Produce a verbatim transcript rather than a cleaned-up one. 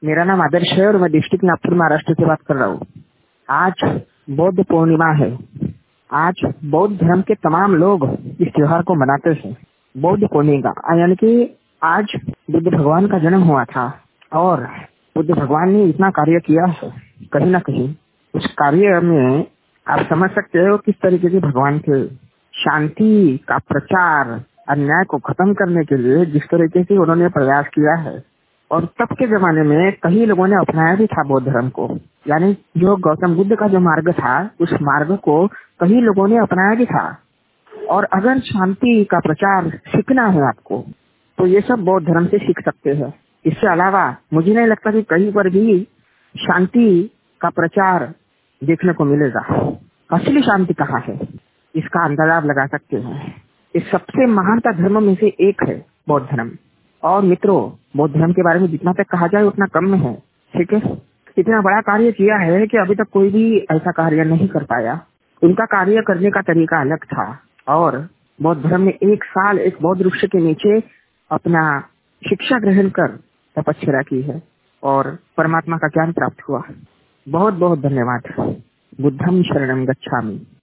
मेरा नाम आदर्श है और मैं डिस्ट्रिक्ट नागपुर महाराष्ट्र से बात कर रहा हूँ। आज बौद्ध पूर्णिमा है। आज बौद्ध धर्म के तमाम लोग इस त्योहार को मनाते हैं। बौद्ध पूर्णिमा यानी कि आज बुद्ध भगवान का जन्म हुआ था और बुद्ध भगवान ने इतना कार्य किया है। कहीं ना कहीं उस कार्य में आप समझ सकते हो किस तरीके के भगवान थे। शांति का प्रचार, अन्याय को खत्म करने के लिए जिस तरीके से उन्होंने प्रयास किया है, और तब के जमाने में कई लोगों ने अपनाया भी था बौद्ध धर्म को। यानी जो गौतम बुद्ध का जो मार्ग था, उस मार्ग को कई लोगों ने अपनाया भी था। और अगर शांति का प्रचार सीखना है आपको, तो ये सब बौद्ध धर्म से सीख सकते हैं। इससे अलावा मुझे नहीं लगता कि कहीं पर भी शांति का प्रचार देखने को मिलेगा। असली शांति कहाँ है, इसका अंदाजा आप लगा सकते हैं। इस सबसे महानता धर्म में से एक है बौद्ध धर्म। और मित्रों, बौद्ध धर्म के बारे में जितना तक कहा जाए उतना कम है। ठीक है, इतना बड़ा कार्य किया है कि अभी तक कोई भी ऐसा कार्य नहीं कर पाया। उनका कार्य करने का तरीका अलग था। और बौद्ध धर्म ने एक साल एक बौद्ध वृक्ष के नीचे अपना शिक्षा ग्रहण कर तपस्या की है और परमात्मा का ज्ञान प्राप्त हुआ। बहुत बहुत धन्यवाद। बुद्धम शरणम गच्छामि।